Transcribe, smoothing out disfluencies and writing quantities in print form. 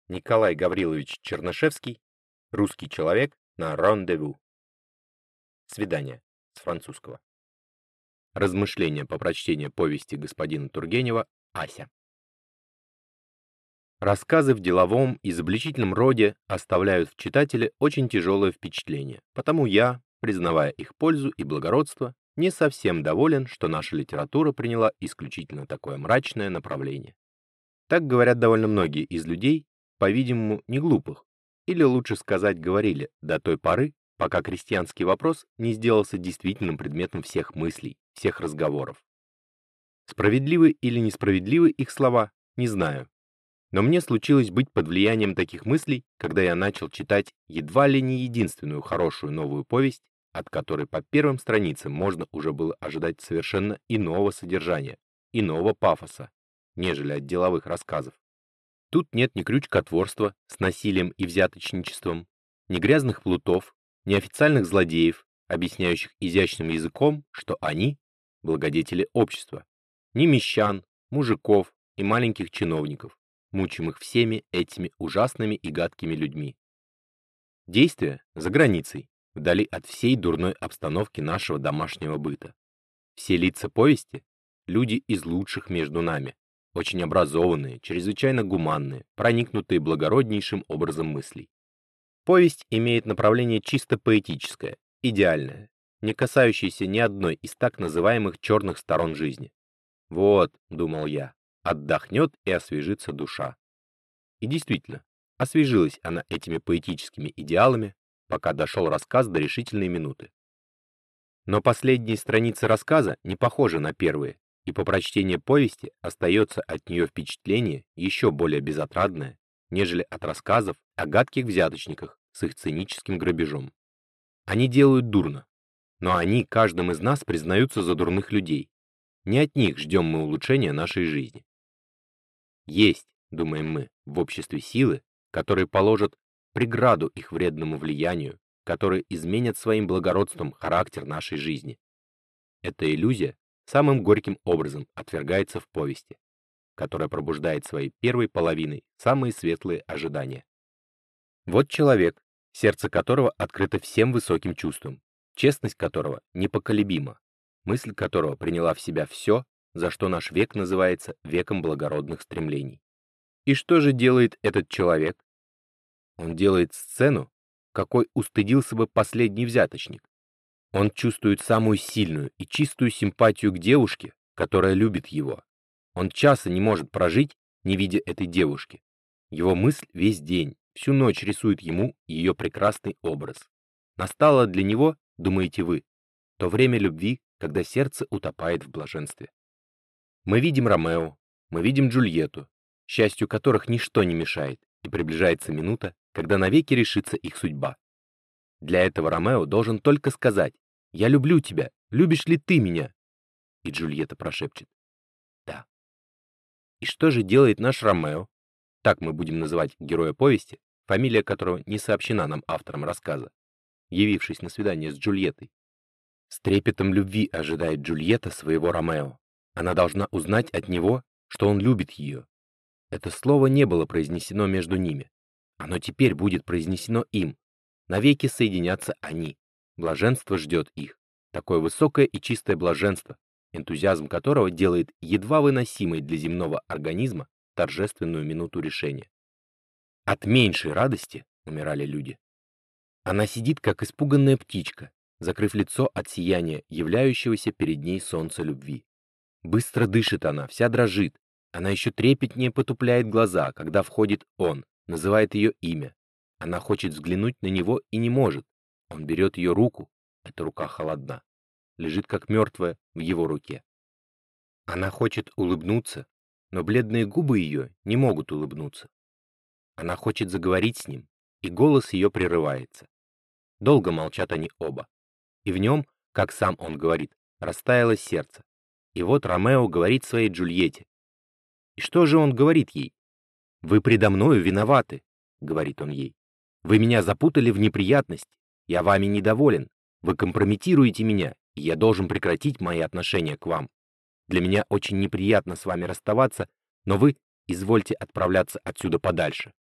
Николай Гаврилович Чернышевский. Русский человек на рандеву. Свидание с французского. Размышления по прочтению повести господина Тургенева «Ася». Рассказы в деловом, изобличительном роде оставляют в читателе очень тяжелое впечатление, потому я, признавая их пользу и благородство, не совсем доволен, что наша литература приняла исключительно такое мрачное направление. Так говорят довольно многие из людей, по-видимому, не глупых, или лучше сказать, говорили до той поры, пока крестьянский вопрос не сделался действительным предметом всех мыслей, всех разговоров. Справедливы или несправедливы их слова, не знаю. Но мне случилось быть под влиянием таких мыслей, когда я начал читать едва ли не единственную хорошую новую повесть, от которой по первым страницам можно уже было ожидать совершенно иного содержания, иного пафоса, нежели от деловых рассказов. Тут нет ни крючкотворства с насилием и взяточничеством, ни грязных плутов, ни официальных злодеев, объясняющих изящным языком, что они – благодетели общества, ни мещан, мужиков и маленьких чиновников, мучимых всеми этими ужасными и гадкими людьми. Действие за границей, вдали от всей дурной обстановки нашего домашнего быта. Все лица повести – люди из лучших между нами, очень образованные, чрезвычайно гуманные, проникнутые благороднейшим образом мыслей. Повесть имеет направление чисто поэтическое, идеальное, не касающееся ни одной из так называемых черных сторон жизни. Вот, думал я, отдохнет и освежится душа. И действительно, освежилась она этими поэтическими идеалами, пока дошел рассказ до решительной минуты. Но последние страницы рассказа не похожи на первые, и по прочтении повести остается от нее впечатление еще более безотрадное, нежели от рассказов о гадких взяточниках с их циническим грабежом. Они делают дурно, но они каждым из нас признаются за дурных людей. Не от них ждем мы улучшения нашей жизни. Есть, думаем мы, в обществе силы, которые положат преграду их вредному влиянию, которые изменят своим благородством характер нашей жизни. Эта иллюзия самым горьким образом отвергается в повести, которая пробуждает своей первой половиной самые светлые ожидания. Вот человек, сердце которого открыто всем высоким чувствам, честность которого непоколебима, мысль которого приняла в себя все, за что наш век называется веком благородных стремлений. И что же делает этот человек? Он делает сцену, какой устыдился бы последний взяточник. Он чувствует самую сильную и чистую симпатию к девушке, которая любит его. Он часа не может прожить, не видя этой девушки. Его мысль весь день, всю ночь рисует ему ее прекрасный образ. Настало для него, думаете вы, то время любви, когда сердце утопает в блаженстве. Мы видим Ромео, мы видим Джульетту, счастью которых ничто не мешает, и приближается минута, когда навеки решится их судьба. Для этого Ромео должен только сказать: «Я люблю тебя, любишь ли ты меня?» И Джульетта прошепчет: «Да». И что же делает наш Ромео? Так мы будем называть героя повести, фамилия которого не сообщена нам автором рассказа, явившись на свидание с Джульеттой. С трепетом любви ожидает Джульетта своего Ромео. Она должна узнать от него, что он любит ее. Это слово не было произнесено между ними. Оно теперь будет произнесено им. Навеки соединятся они. Блаженство ждет их. Такое высокое и чистое блаженство, энтузиазм которого делает едва выносимой для земного организма торжественную минуту решения. От меньшей радости умирали люди. Она сидит, как испуганная птичка, закрыв лицо от сияния являющегося перед ней солнца любви. Быстро дышит она, вся дрожит. Она еще трепетнее потупляет глаза, когда входит он, называет ее имя. Она хочет взглянуть на него и не может. Он берет ее руку, эта рука холодна, лежит как мертвая в его руке. Она хочет улыбнуться, но бледные губы ее не могут улыбнуться. Она хочет заговорить с ним, и голос ее прерывается. Долго молчат они оба. И в нем, как сам он говорит, растаяло сердце. И вот Ромео говорит своей Джульетте. И что же он говорит ей? «Вы предо мною виноваты», — говорит он ей. «Вы меня запутали в неприятность. Я вами недоволен. Вы компрометируете меня, и я должен прекратить мои отношения к вам. Для меня очень неприятно с вами расставаться, но вы извольте отправляться отсюда подальше.